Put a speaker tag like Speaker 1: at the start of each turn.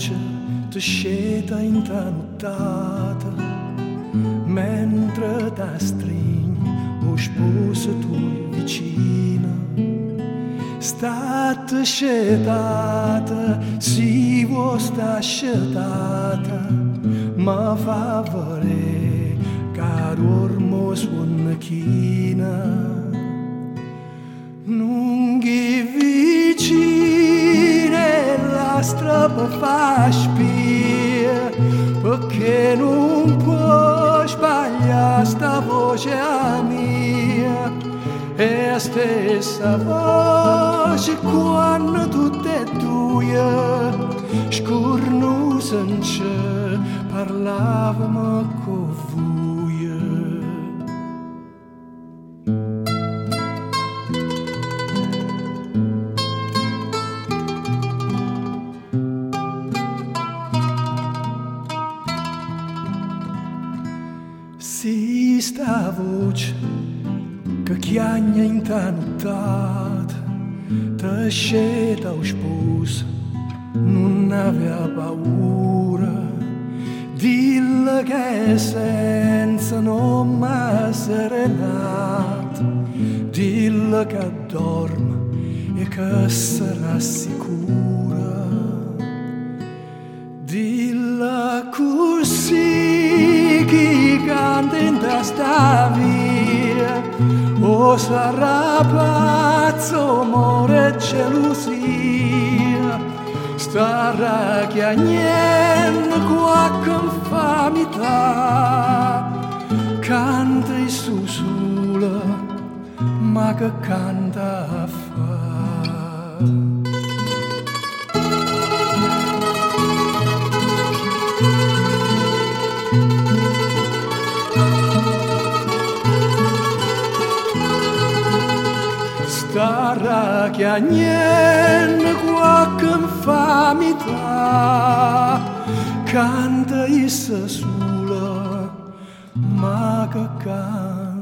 Speaker 1: voce ti sceta in ta nottata, mentre ta stringi o sposa tu vicina. State scetata, si vuoi sta scetata, ma fa vedere che dormo suona china. Lunghi vicine la strappa fa spia, perché non può sbagliare sta voce mia. E la stessa voce quando tutte e due scurnusa in c'è parlavamo con voi. Si sta voce che chiagna in ta nottata, te sceta o sposa, non aveva paura. Dille che senza non m'ha serenata, dille che dorme e che sarà sicura. Dille così chi canta in sta via, o sarà pazzo, amore e gelosia, starà chiagnendo qualche infamità, canta il suo sole, ma che canta a fa'. Starà chiagnendo qualche infamità, canta issa sola, ma che canta.